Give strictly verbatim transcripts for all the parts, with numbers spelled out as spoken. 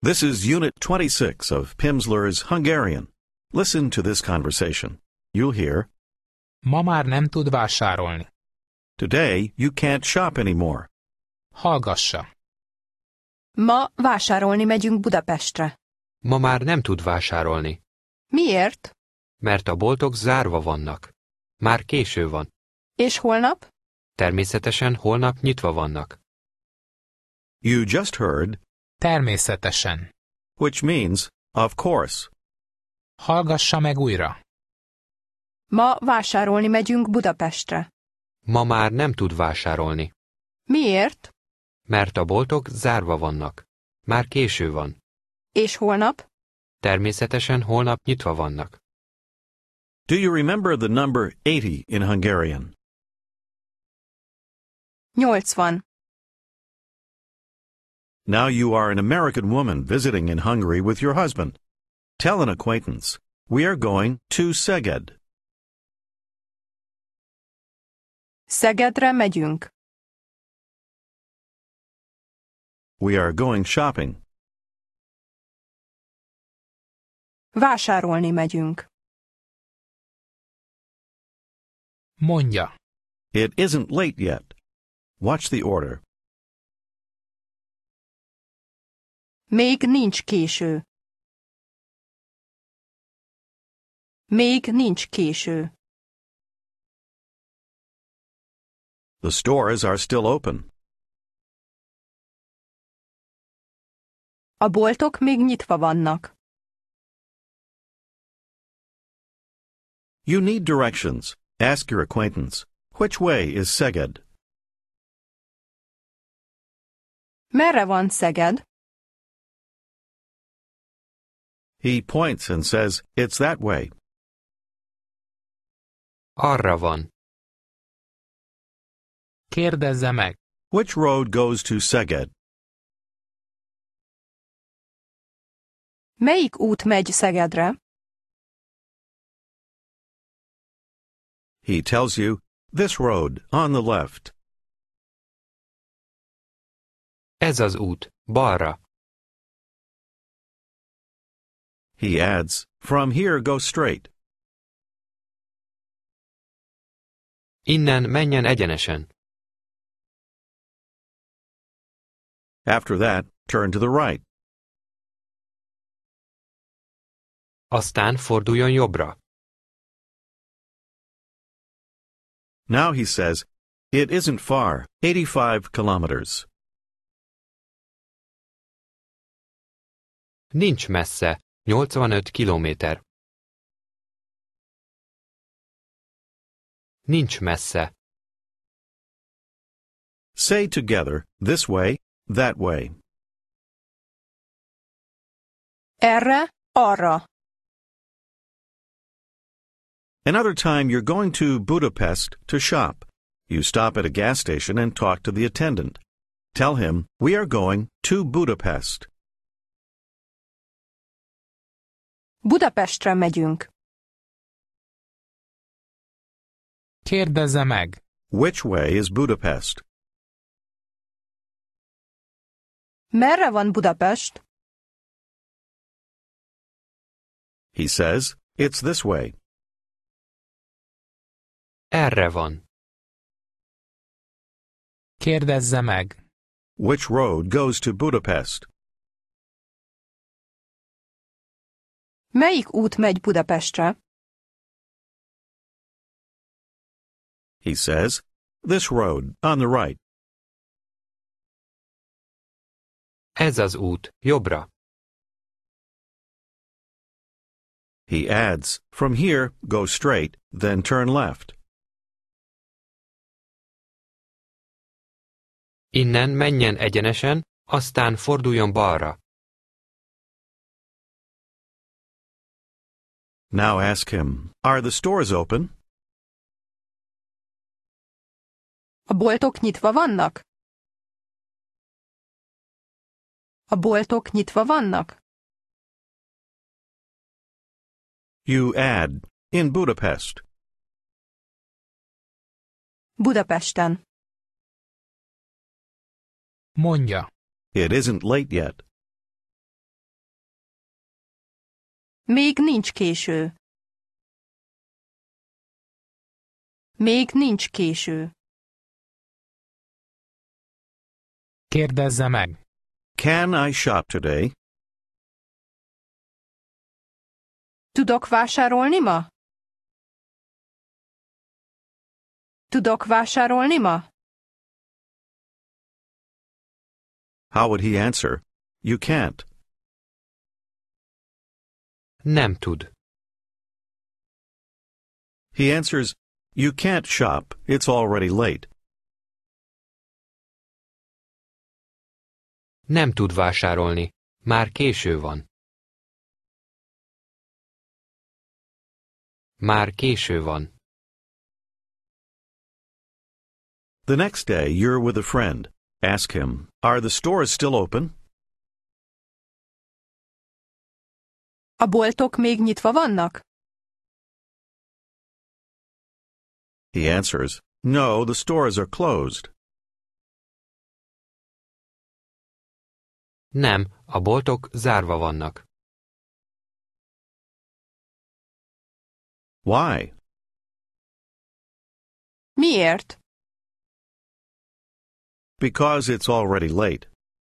This is Unit twenty-six of Pimsleur's Hungarian. Listen to this conversation. You'll hear, Ma már nem tud vásárolni. Today you can't shop anymore. Hallgassa. Ma vásárolni megyünk Budapestre. Ma már nem tud vásárolni, Miért? mert a boltok zárva vannak. Már késő van. És holnap? Természetesen holnap nyitva vannak. You just heard, Természetesen. which means, of course. Hallgassa meg újra. Ma vásárolni megyünk Budapestre. Ma már nem tud vásárolni, Miért? mert a boltok zárva vannak. Már késő van. És holnap? Természetesen holnap nyitva vannak. Do you remember the number eighty in Hungarian? nyolcvan. Now you are an American woman visiting in Hungary with your husband. Tell an acquaintance, we are going to Szeged. Szegedre megyünk. We are going shopping. Vásárolni megyünk. Mondja. It isn't late yet. Watch the order. Még nincs késő. Még nincs késő. The stores are still open. A boltok még nyitva vannak. You need directions. Ask your acquaintance, which way is Szeged? Merre van Szeged? He points and says, it's that way. Arra van. Kérdezze meg. Which road goes to Szeged? Melyik út megy Szegedre? He tells you, this road, on the left. Ez az út, balra. He adds, from here go straight. Innen menjen egyenesen. After that, turn to the right. Aztán forduljon jobbra. Now he says, it isn't far, eighty-five kilometers. Nincs messze, nyolcvanöt kilométer. Nincs messze. Say together, this way, that way. Erre, arra. Another time you're going to Budapest to shop. You stop at a gas station and talk to the attendant. Tell him, we are going to Budapest. Budapestre megyünk. Kérdezze meg. Which way is Budapest? Merre van Budapest? He says, it's this way. Erre van. Kérdezze meg. Which road goes to Budapest? Melyik út megy Budapestre? He says, this road, on the right. Ez az út, jobbra. He adds, from here, go straight, then turn left. Innen menjen egyenesen, aztán forduljon balra. Now ask him, are the stores open? A boltok nyitva vannak? A boltok nyitva vannak? You add, in Budapest. Budapesten. Mondja. It isn't late yet. Még nincs késő. Még nincs késő. Kérdezze meg. Can I shop today? Tudok vásárolni ma? Tudok vásárolni ma? How would he answer? You can't. Nem tud. He answers, you can't shop. It's already late. Nem tud vásárolni. Már késő van. Már késő van. The next day, you're with a friend. Ask him, are the stores still open? A boltok még nyitva vannak? He answers, no, the stores are closed. Nem, a boltok zárva vannak. Why? Miért? Because it's already late.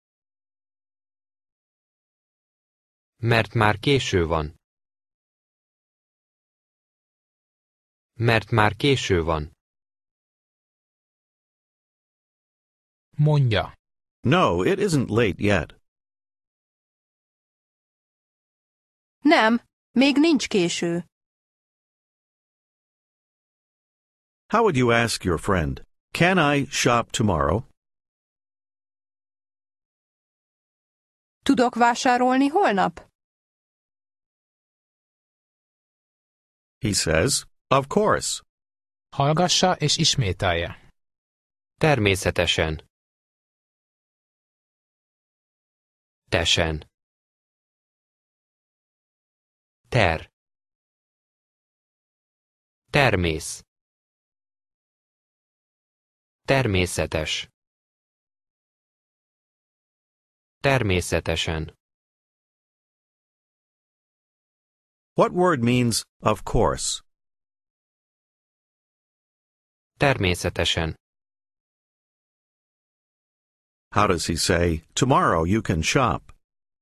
Mert már késő van. Mert már késő van. Mondja. No, it isn't late yet. Nem, még nincs késő. How would you ask your friend, can I shop tomorrow? Tudok vásárolni holnap? He says, of course. Hallgassa és ismételje. Természetesen. Tesen. Ter. Termész. Természetes. Természetesen. What word means of course? Természetesen. How does he say, tomorrow you can shop?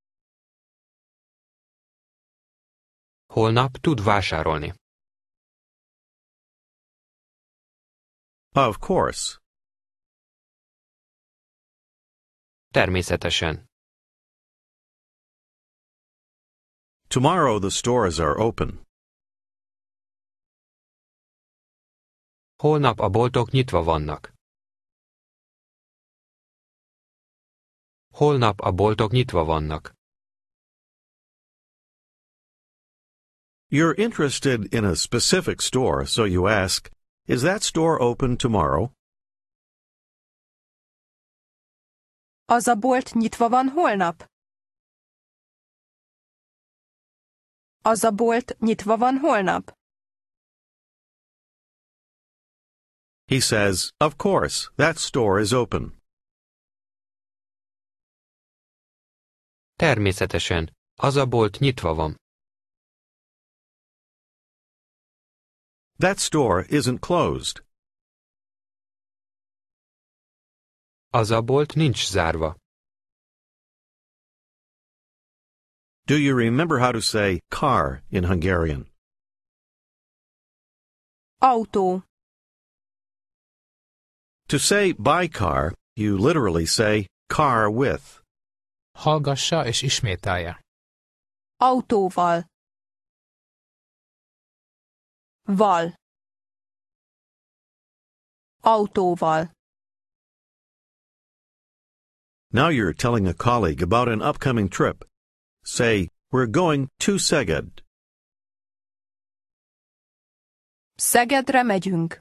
Holnap tud vásárolni. Of course. Természetesen. Tomorrow the stores are open. Holnap a boltok nyitva vannak. Holnap a boltok nyitva vannak. You're interested in a specific store, so you ask, is that store open tomorrow? Az a bolt nyitva van holnap? Az a bolt nyitva van holnap? He says, of course, that store is open. Természetesen, az a bolt nyitva van. That store isn't closed. Az a bolt nincs zárva. Do you remember how to say car in Hungarian? Autó. To say by car, you literally say car with. Hallgassa és ismételje. Autóval. Val. Autóval. Now you're telling a colleague about an upcoming trip. Say, we're going to Szeged. Szegedre megyünk.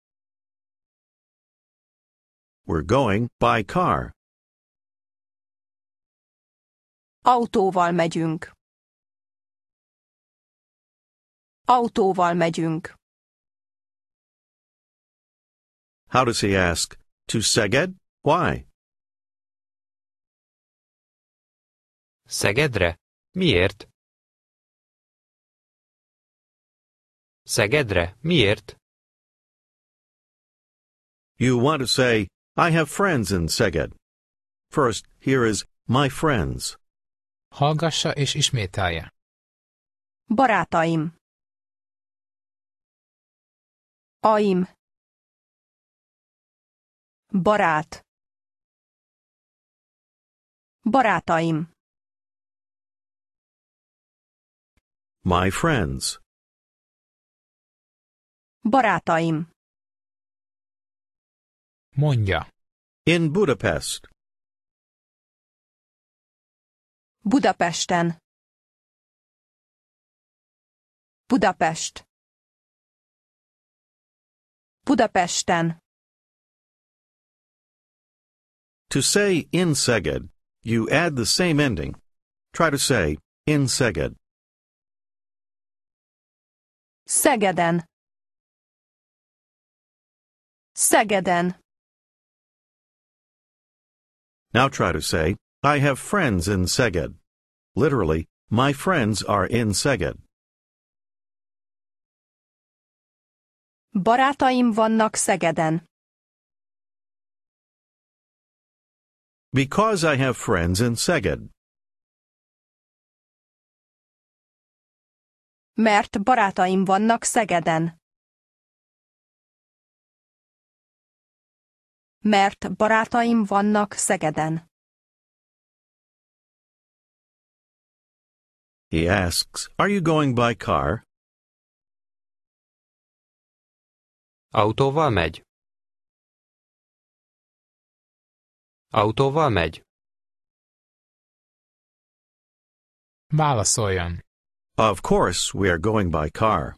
We're going by car. Autóval megyünk. Autóval megyünk. How does he ask? To Szeged? Why? Szegedre? Miért? Szegedre? Miért? You want to say, I have friends in Szeged. First, here is my friends. Hallgassa és ismételje. Barátaim. Aim. Barát. Barátaim. My friends. Barátaim. Mondja. In Budapest. Budapesten. Budapest. Budapesten. To say in Szeged, you add the same ending. Try to say, in Szeged. Szegeden. Szegeden. Now try to say, I have friends in Szeged. Literally, my friends are in Szeged. Barátaim vannak Szegeden. Because I have friends in Szeged. Mert barátaim vannak Szegeden. Mert barátaim vannak Szegeden. He asks, are you going by car? Autóval megy? Autóval megy? Válaszoljon. Of course, we are going by car.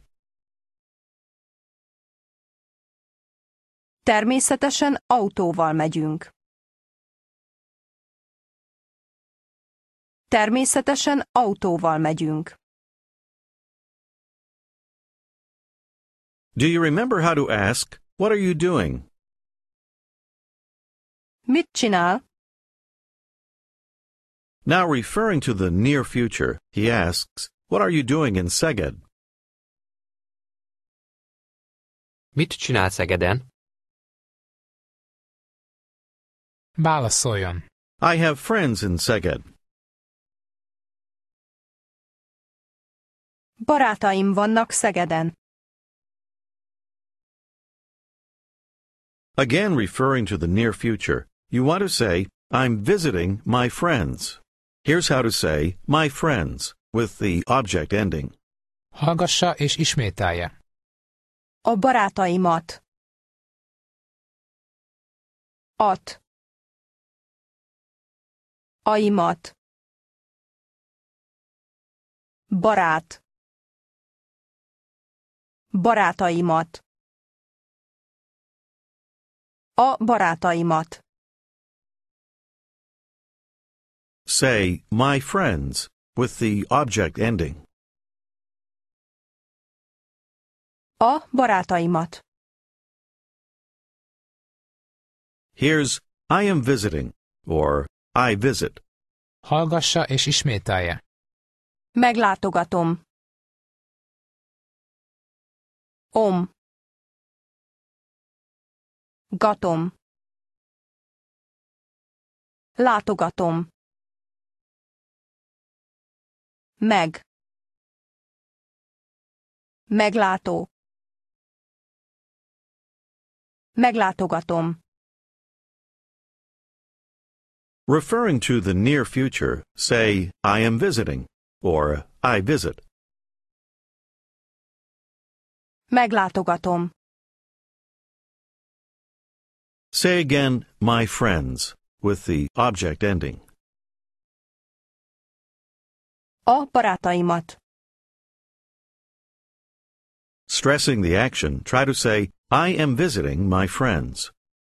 Természetesen autóval megyünk. Természetesen autóval megyünk. Do you remember how to ask, what are you doing? Mit csinál? Now referring to the near future, he asks, what are you doing in Szeged? Mit csinál Szegeden? Válaszoljon. I have friends in Szeged. Barátaim vannak Szegeden. Again referring to the near future, you want to say, I'm visiting my friends. Here's how to say, my friends, with the object ending. Hallgassa és ismételje. A barátaimat. At. Aimat. Barát. Barátaimat. A barátaimat. Say, my friends, with the object ending. A barátaimat. Here's, I am visiting, or I visit. Hallgassa és ismételje. Meglátogatom. Om. Gatom. Látogatom. Meg. Meglátó. Meglátogatom. Referring to the near future, say, I am visiting, or I visit. Meglátogatom. Say again, my friends, with the object ending. A barátaimat. Stressing the action, try to say, I am visiting my friends.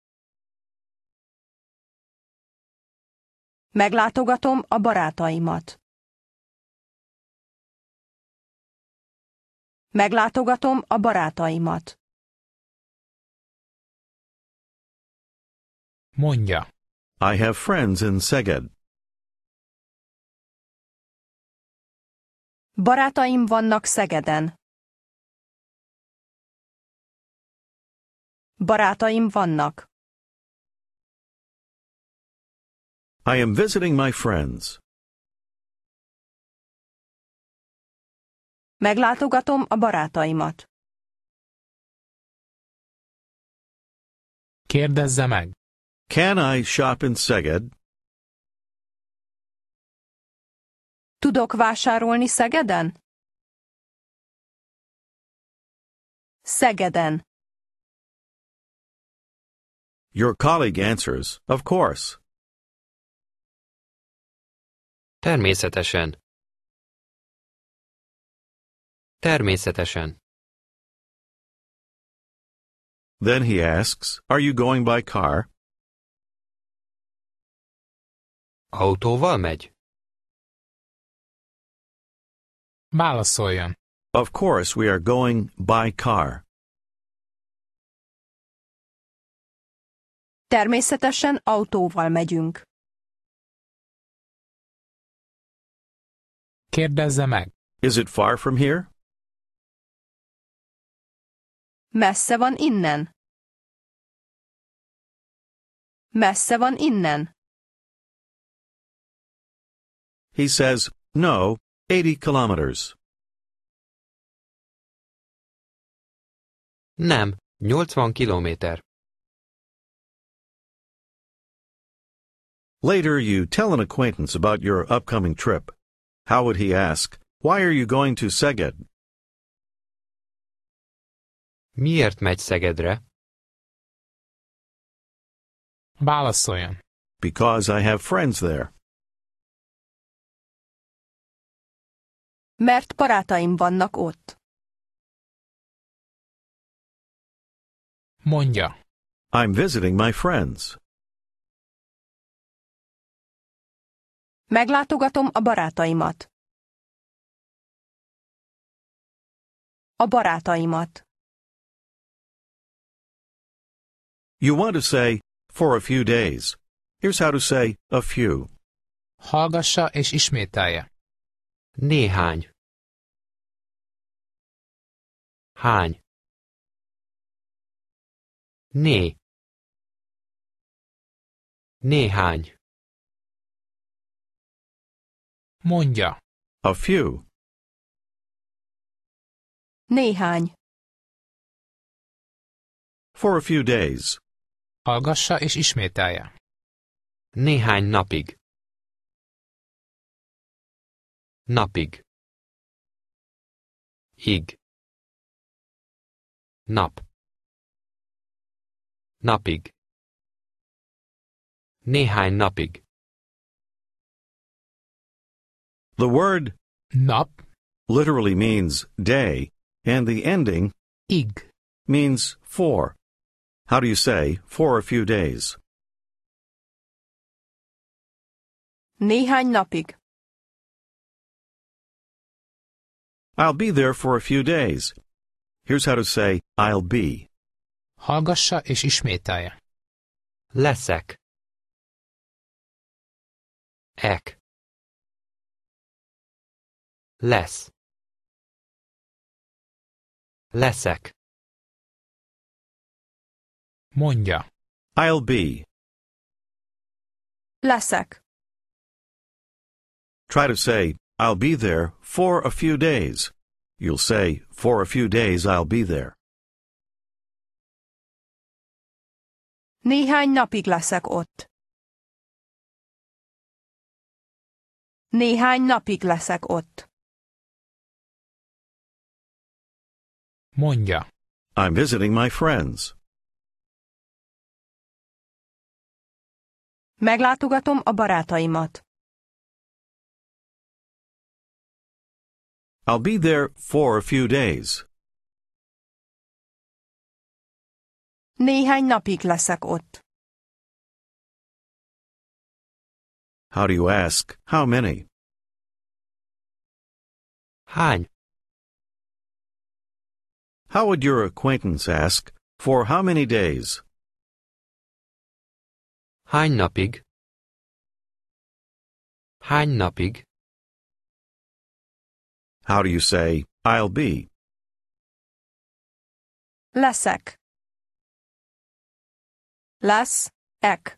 Meglátogatom a barátaimat. Meglátogatom a barátaimat. Mondja. I have friends in Szeged. Barátaim vannak Szegeden. Barátaim vannak. I am visiting my friends. Meglátogatom a barátaimat. Kérdezze meg. Can I shop in Szeged? Tudok vásárolni Szegeden? Szegeden. Your colleague answers, of course. Természetesen. Természetesen. Then he asks, are you going by car? Autóval megy? Válaszoljon. Of course we are going by car. Természetesen autóval megyünk. Kérdezze meg. Is it far from here? Messze van innen. Messze van innen. He says, no, eighty kilometers. Nem, nyolcvan kilométer. Later you tell an acquaintance about your upcoming trip. How would he ask, why are you going to Szeged? Miért megy Szegedre? Válaszoljon. Because I have friends there. Mert barátaim vannak ott. Mondja. I'm visiting my friends. Meglátogatom a barátaimat. A barátaimat. You want to say, for a few days. Here's how to say, a few. Hallgassa és ismételje. Néhány. Hány. Né. Néhány. Mondja. A few. Néhány. For a few days. Hallgassa és ismételje. Néhány napig. Napig. Ig. Nap. Napig. Néhány napig. The word Nap. literally means day, and the ending Ig. means for. How do you say, for a few days? Néhány napig. I'll be there for a few days. Here's how to say, I'll be. Hallgassa és ismételje. Leszek. Ek. Lesz. Leszek. Mondja. I'll be. Leszek. Try to say, I'll be there for a few days. You'll say, for a few days I'll be there. Néhány napig leszek ott. Néhány napig leszek ott. Mondja. I'm visiting my friends. Meglátogatom a barátaimat. I'll be there for a few days. Néhány napig leszek ott. How do you ask, how many? Hány. How would your acquaintance ask, for how many days? Hány napig? Hány napig? How do you say, I'll be? Leszek. Lesz, ek.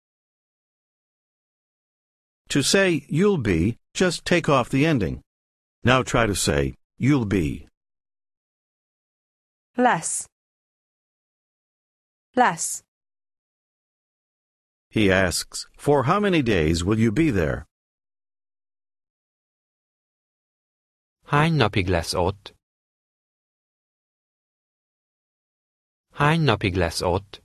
To say you'll be, just take off the ending. Now try to say you'll be. Lesz. Lesz. He asks, for how many days will you be there? Hány napig lesz ott? Hány napig lesz ott?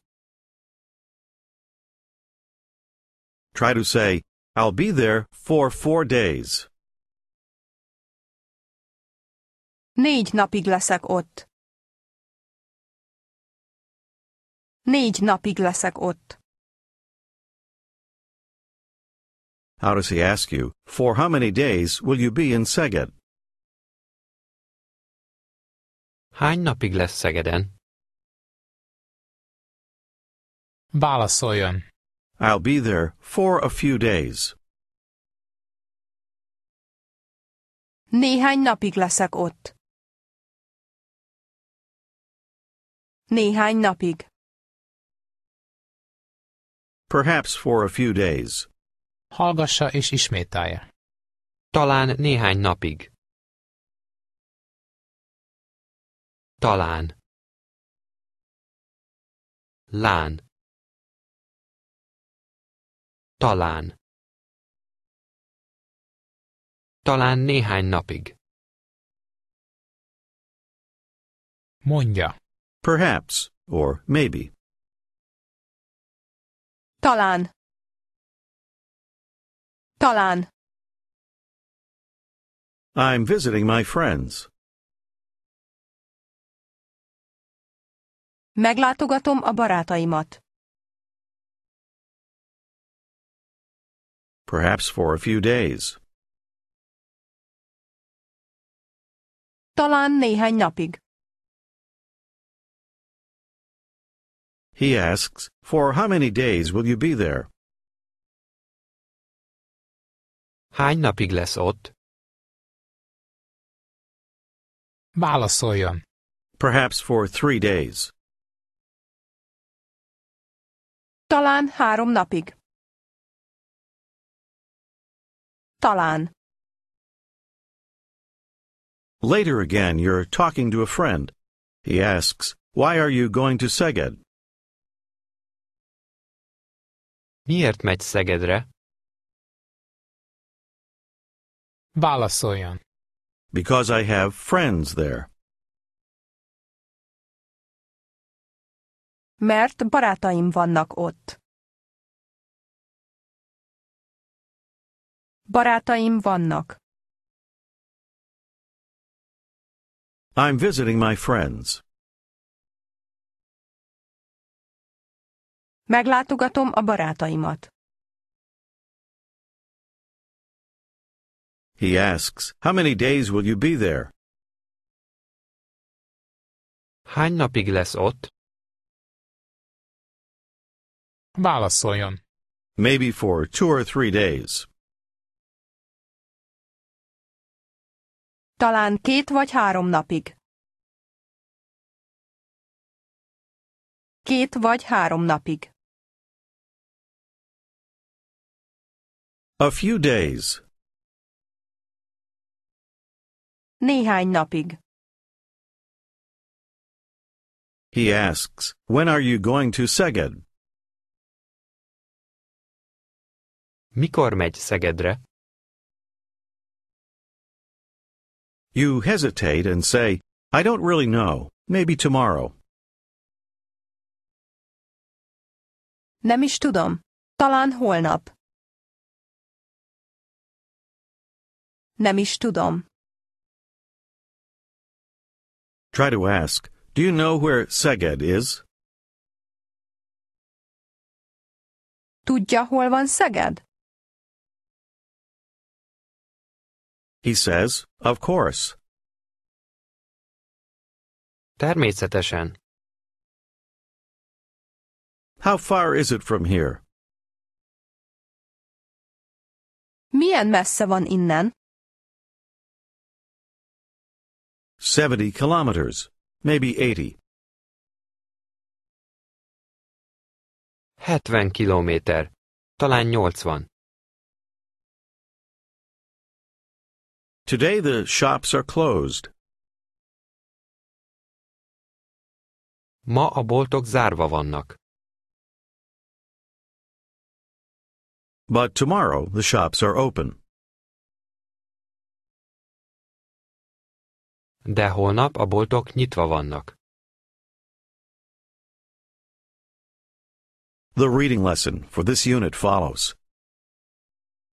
Try to say, I'll be there for four days. Négy napig leszek ott. Négy napig leszek ott. How does he ask you, for how many days will you be in Szeged? Hány napig lesz Szegeden? Válaszoljon. I'll be there for a few days. Néhány napig leszek ott. Néhány napig. Perhaps for a few days. Hallgassa és ismételje. Talán néhány napig. Talán. Lán. Talán. Talán néhány napig. Mondja. Perhaps, or maybe. Talán. Talán. I'm visiting my friends. Meglátogatom a barátaimat. Perhaps for a few days. Talán néhány napig. He asks, for how many days will you be there? Hány napig lesz ott? Válaszoljon. Perhaps for three days. Talán három napig. Talán. Later again, you're talking to a friend. He asks, why are you going to Szeged? Miért megy Szegedre? Válaszoljon. Because I have friends there. Mert barátaim vannak ott. Barátaim vannak. I'm visiting my friends. Meglátogatom a barátaimat. He asks, how many days will you be there? Hány napig lesz ott? Válaszoljon. Maybe for two or three days. Talán két vagy három napig. Két vagy három napig. A few days. Néhány napig. He asks, when are you going to Szeged? Mikor megy Szegedre? You hesitate and say, I don't really know. Maybe tomorrow. Nem is tudom. Talán holnap. Nem is tudom. Try to ask, do you know where Szeged is? Tudja, hol van Szeged? He says, of course. Természetesen. How far is it from here? Milyen messze van innen? Seventy kilometers, maybe eighty. hetven kilométer, talán nyolcvan. Today the shops are closed. Ma a boltok zárva vannak. But tomorrow the shops are open. De holnap a boltok nyitva vannak. The reading lesson for this unit follows.